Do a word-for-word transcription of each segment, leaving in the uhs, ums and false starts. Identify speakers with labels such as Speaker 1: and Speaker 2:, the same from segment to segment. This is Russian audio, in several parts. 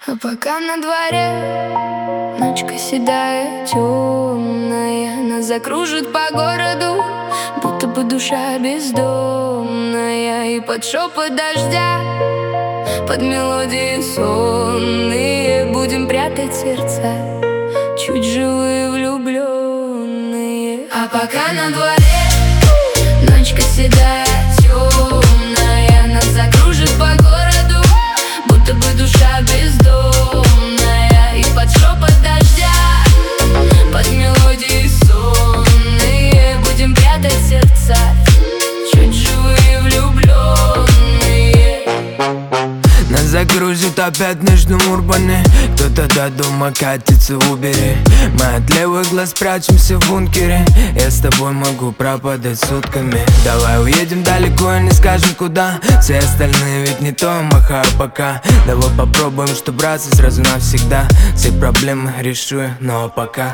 Speaker 1: А пока на дворе ночка седая, темная, нас закружит по городу, будто бы душа бездомная. И под шепот дождя, под мелодии сонные, будем прятать сердца, чуть живые влюбленные. А пока на дворе ночка седая, темная, нас закружит по городу, будто бы душа бездомная. И под шепот дождя, под мелодии сонные, будем прятать сердца, чуть живые влюбленные.
Speaker 2: Нас закружит опять между урбаны, кто-то до дома катится, убери. Мы от левых глаз прячемся в бункере, я с тобой могу пропадать сутками. Давай уедем далеко и не скажем куда, все остальные ведь не то, махаю пока. Давай попробуем, чтоб раз и сразу навсегда все проблемы решу я, ну а пока.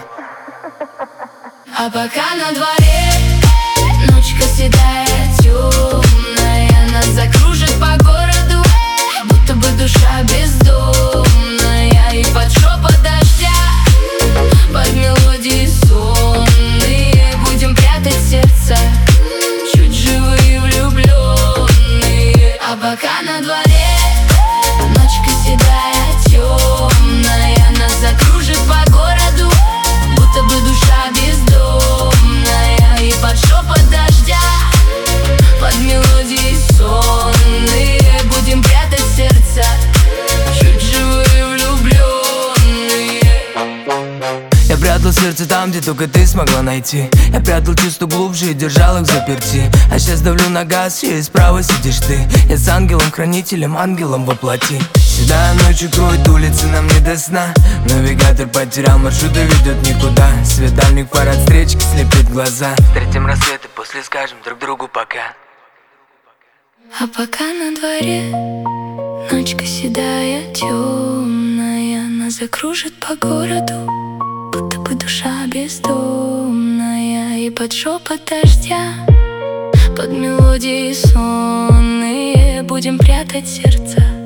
Speaker 1: А пока на дворе ночка седая, темная, нас закружит по городу, будто бы душа бездомная. И под шепот дождя, под мелодии сонные, будем прятать сердца, чуть живые влюбленные. А пока на дворе ночка седая, темная, нас закружит по городу, будто бы душа бездомная. И под шепот дождя, под мелодии сонные, будем прятать сердца, чуть живые влюбленные.
Speaker 2: Я прятал сердце там, где только ты смогла найти. Я прятал чувства глубже и держал их заперти. А сейчас давлю на газ, и справа сидишь ты. Я с ангелом-хранителем, ангелом воплоти. Сюда ночью кроет улицы, нам не до сна. Навигатор потерял маршрут и ведет никуда. Светильник фар от встречки слепит глаза. Встретим рассветы, после скажем друг другу пока.
Speaker 1: А пока на дворе ночка седая, темная, нас закружит по городу, будто бы душа бездомная. И под шепот дождя, под мелодии сонные, будем прятать сердца,